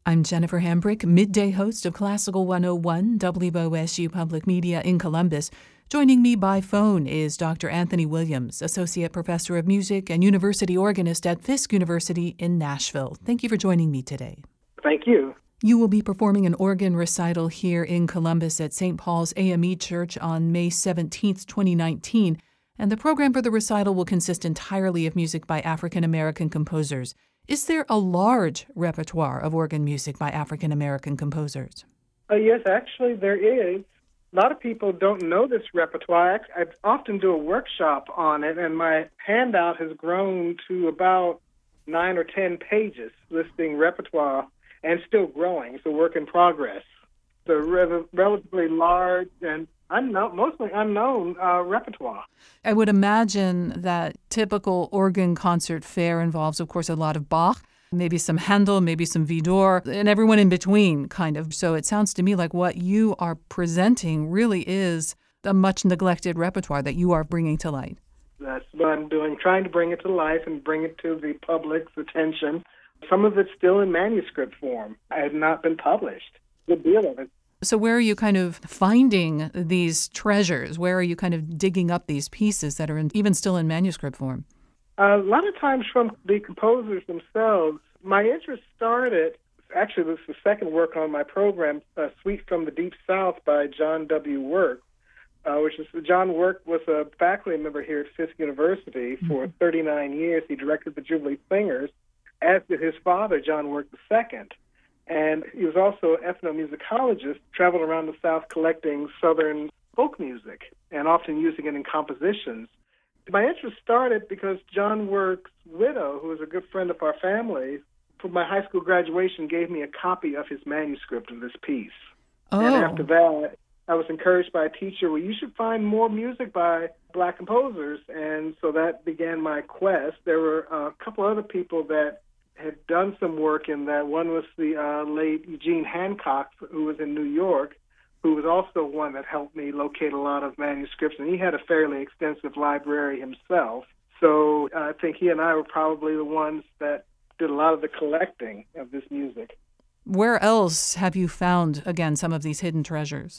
I'm Jennifer Hambrick, midday host of Classical 101, WOSU Public Media in Columbus. Joining me by phone is Dr. Anthony Williams, Associate Professor of Music and University Organist at Fisk University in Nashville. Thank you for joining me today. Thank you. You will be performing an organ recital here in Columbus at St. Paul's AME Church on May 17th, 2019, and the program for the recital will consist entirely of music by African American composers. Is there a large repertoire of organ music by African American composers? Yes, actually there is. A lot of people don't know this repertoire. I often do a workshop on it, and my handout has grown to about 9 or 10 pages listing repertoire, and still growing. It's a work in progress. It's a relatively large and mostly unknown repertoire. I would imagine that typical organ concert fare involves, of course, a lot of Bach, maybe some Handel, maybe some Widor, and everyone in between, kind of. So it sounds to me like what you are presenting really is a much neglected repertoire that you are bringing to light. That's what I'm doing, trying to bring it to life and bring it to the public's attention. Some of it's still in manuscript form. It had not been published. A good deal of it. So where are you kind of finding these treasures? Where are you kind of digging up these pieces that are even still in manuscript form? A lot of times from the composers themselves. My interest started, actually this is the second work on my program, Suite from the Deep South by John W. Work, John Work was a faculty member here at Fisk University for 39 years. He directed the Jubilee Singers, as did his father, John Work II. And he was also an ethnomusicologist, traveled around the South collecting Southern folk music and often using it in compositions. My interest started because John Work's widow, who was a good friend of our family, for my high school graduation gave me a copy of his manuscript of this piece. Oh. And after that, I was encouraged by a teacher, well, you should find more music by Black composers. And so that began my quest. There were a couple other people that had done some work in that. One was the late Eugene Hancock, who was in New York, who was also one that helped me locate a lot of manuscripts, and he had a fairly extensive library himself. So I think he and I were probably the ones that did a lot of the collecting of this music. Where else have you found, again, some of these hidden treasures?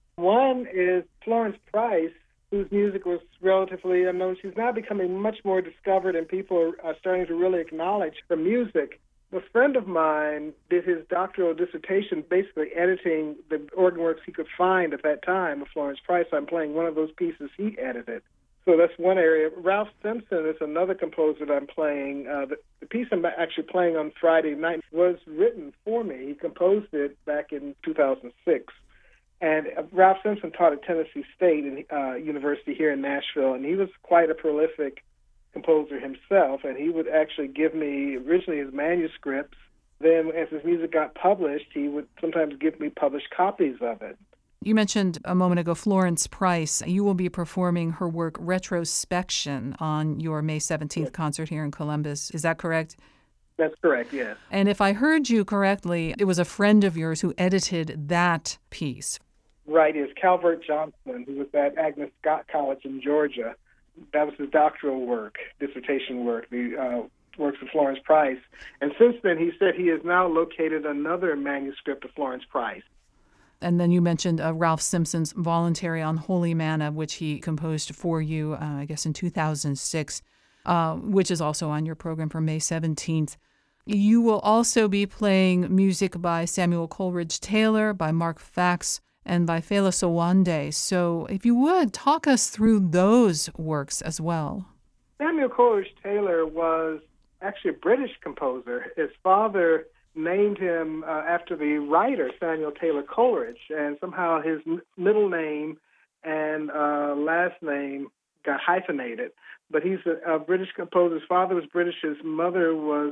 One is Florence Price, whose music was relatively unknown. She's now becoming much more discovered, and people are starting to really acknowledge her music. A friend of mine did his doctoral dissertation basically editing the organ works he could find at that time of Florence Price. I'm playing one of those pieces he edited. So that's one area. Ralph Simpson is another composer that I'm playing. The piece I'm actually playing on Friday night was written for me. He composed it back in 2006. And Ralph Simpson taught at Tennessee State University here in Nashville, and he was quite a prolific composer himself, and he would actually give me originally his manuscripts. Then as his music got published, he would sometimes give me published copies of it. You mentioned a moment ago Florence Price. You will be performing her work Retrospection on your May 17th concert here in Columbus. Is that correct? That's correct, yes. And if I heard you correctly, it was a friend of yours who edited that piece. Right, is Calvert Johnson, who was at Agnes Scott College in Georgia. That was his doctoral work, dissertation work, the works of Florence Price. And since then, he said he has now located another manuscript of Florence Price. And then you mentioned Ralph Simpson's Voluntary on Holy Manna, which he composed for you, I guess, in 2006, which is also on your program for May 17th. You will also be playing music by Samuel Coleridge Taylor, by Mark Fax, and by Fela Sowande. So if you would, talk us through those works as well. Samuel Coleridge Taylor was actually a British composer. His father named him after the writer Samuel Taylor Coleridge, and somehow his middle name and last name got hyphenated. But he's a British composer. His father was British. His mother was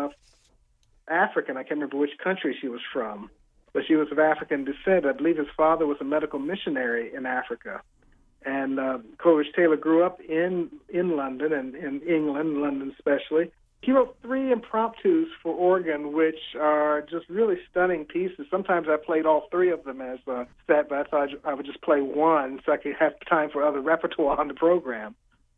African. I can't remember which country she was from, but she was of African descent. I believe his father was a medical missionary in Africa. And Coleridge Taylor grew up in London and in England, London especially. He wrote 3 impromptus for organ, which are just really stunning pieces. Sometimes I played all 3 of them as a set, but I thought I would just play one so I could have time for other repertoire on the program.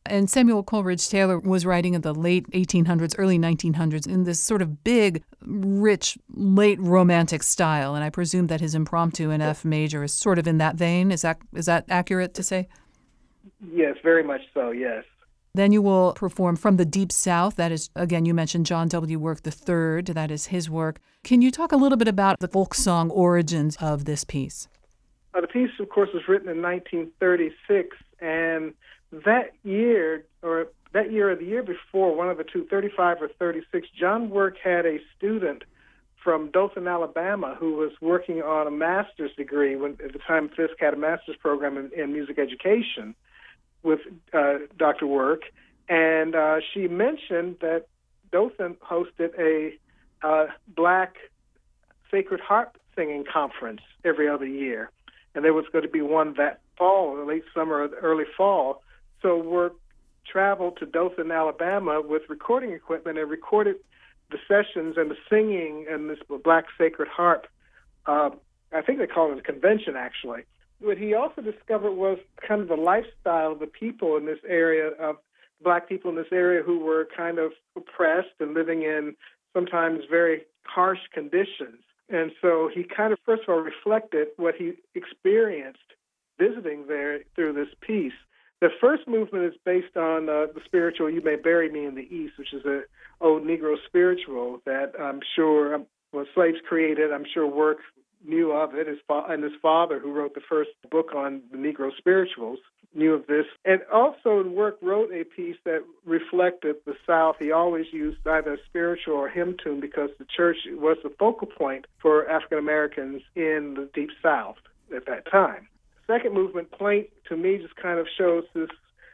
And Samuel Coleridge Taylor was writing in the late 1800s, early 1900s in this sort of big, rich, late romantic style. And I presume that his impromptu in F major is sort of in that vein. Is that accurate to say? Yes, very much so, yes. Then you will perform From the Deep South. That is, again, you mentioned John W. Work III. That is his work. Can you talk a little bit about the folk song origins of this piece? The piece, of course, was written in 1936, and that year or the year before, one of the two, 35 or 36, John Work had a student from Dothan, Alabama, who was working on a master's degree at the time Fisk had a master's program in music education with Dr. Work, and she mentioned that Dothan hosted a black sacred harp singing conference every other year, and there was going to be one that fall, late summer or early fall. So Work traveled to Dothan, Alabama with recording equipment and recorded the sessions and the singing and this black sacred harp. I think they call it a convention, actually. What he also discovered was kind of the lifestyle of the people in this area, of black people in this area who were kind of oppressed and living in sometimes very harsh conditions. And so he kind of, first of all, reflected what he experienced visiting there through this piece. The first movement is based on the spiritual "You May Bury Me in the East," which is an old Negro spiritual that I'm sure, slaves created. I'm sure Work knew of it, and his father, who wrote the first book on the Negro spirituals, knew of this. And also Work wrote a piece that reflected the South. He always used either a spiritual or hymn tune because the church was the focal point for African Americans in the Deep South at that time. Second movement, Plaint, to me just kind of shows this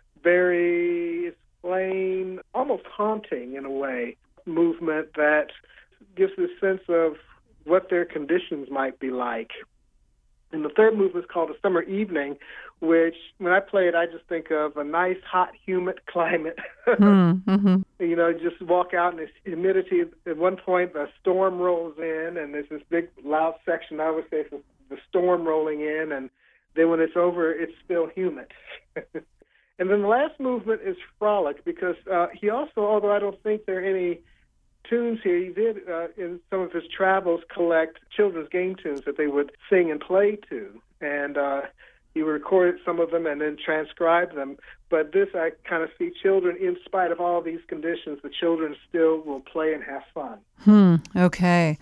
very plain, almost haunting in a way, movement that gives this sense of what their conditions might be like. And the third movement is called A Summer Evening, which when I play it, I just think of a nice, hot, humid climate. Mm-hmm. You know, just walk out in this humidity. At one point, a storm rolls in, and there's this big, loud section. I would say it's the storm rolling in, and then when it's over, it's still humid. And then the last movement is Frolic, because he also, although I don't think there are any tunes here, he did, in some of his travels, collect children's game tunes that they would sing and play to. And he recorded some of them and then transcribed them. But this, I kind of see children, in spite of all these conditions, the children still will play and have fun. Okay.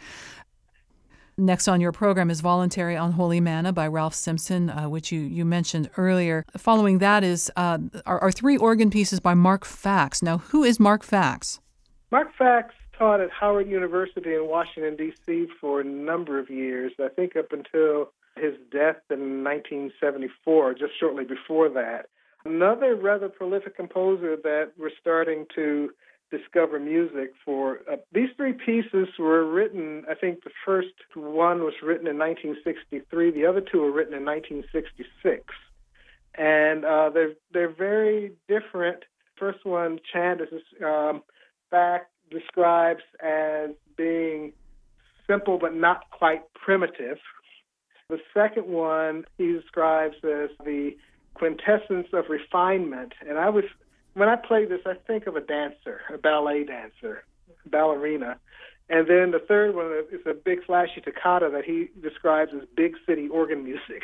Next on your program is Voluntary Unholy Manna by Ralph Simpson, which you mentioned earlier. Following that is are three organ pieces by Mark Fax. Now, who is Mark Fax? Mark Fax taught at Howard University in Washington, D.C. for a number of years, I think up until his death in 1974, just shortly before that. Another rather prolific composer that we're starting to discover music for. These three pieces were written, I think the first one was written in 1963, the other two were written in 1966. And they're very different. First one, Chant, is Fax describes as being simple but not quite primitive. The second one he describes as the quintessence of refinement. And when I play this, I think of a dancer, a ballet dancer, ballerina. And then the third one is a big flashy toccata that he describes as big city organ music.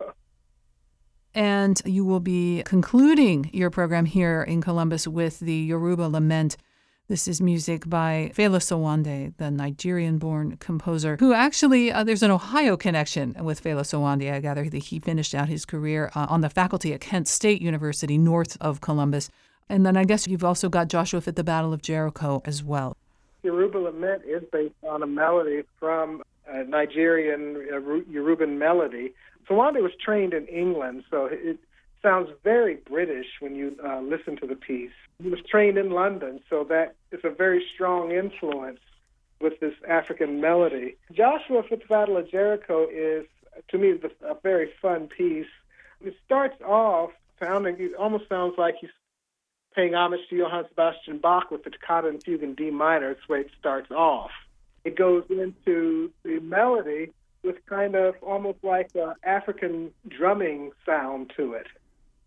And you will be concluding your program here in Columbus with the Yoruba Lament. This is music by Fela Sowande, the Nigerian-born composer, who actually, there's an Ohio connection with Fela Sowande. I gather that he finished out his career on the faculty at Kent State University, north of Columbus. And then I guess you've also got Joshua at the Battle of Jericho as well. Yoruba Lament is based on a melody from a Nigerian Yoruban melody. Sowande was trained in England, so it sounds very British when you listen to the piece. He was trained in London, so that is a very strong influence with this African melody. Joshua at the Battle of Jericho is, to me, a very fun piece. It starts off it almost sounds like he's paying homage to Johann Sebastian Bach with the toccata and fugue in D minor. That's the way it starts off. It goes into the melody with kind of almost like an African drumming sound to it.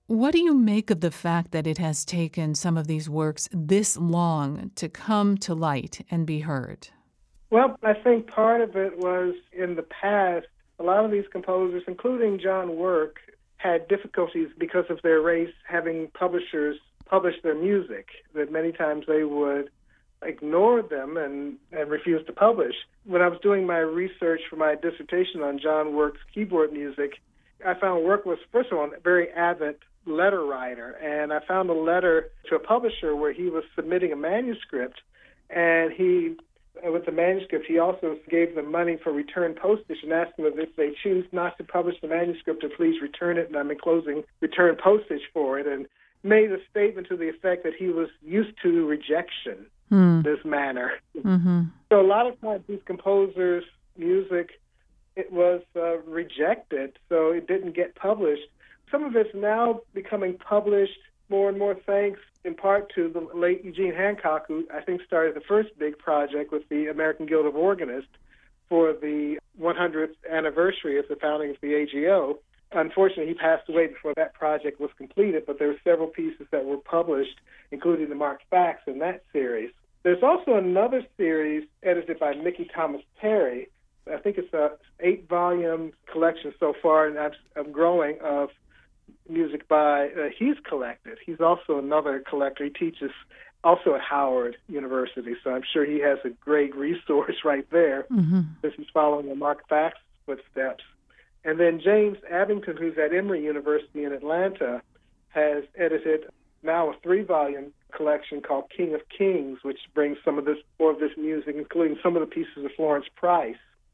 What do you make of the fact that it has taken some of these works this long to come to light and be heard? Well, I think part of it was in the past, a lot of these composers, including John Work, had difficulties because of their race having publishers publish their music, that many times they would ignore them and refuse to publish. When I was doing my research for my dissertation on John Work's keyboard music, I found Work was, first of all, a very avid letter writer, and I found a letter to a publisher where he was submitting a manuscript, and with the manuscript, he also gave them money for return postage and asked them if they choose not to publish the manuscript to please return it, and I'm enclosing return postage for it, and made a statement to the effect that he was used to rejection in this manner. Mm-hmm. So a lot of times these composers' music, it was rejected, so it didn't get published. Some of it's now becoming published more and more thanks in part to the late Eugene Hancock, who I think started the first big project with the American Guild of Organists for the 100th anniversary of the founding of the AGO. Unfortunately, he passed away before that project was completed, but there were several pieces that were published, including the Mark Fax in that series. There's also another series edited by Mickey Thomas Perry. I think it's a 8-volume collection so far, and I'm growing, of music by he's collected. He's also another collector. He teaches also at Howard University, so I'm sure he has a great resource right there, since he's following the Mark Fax footsteps. And then James Abington, who's at Emory University in Atlanta, has edited now a 3-volume collection called King of Kings, which brings more of this music, including some of the pieces of Florence Price,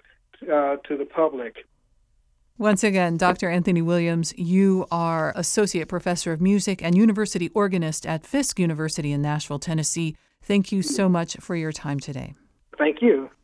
to the public. Once again, Dr. Anthony Williams, you are Associate Professor of Music and University Organist at Fisk University in Nashville, Tennessee. Thank you so much for your time today. Thank you.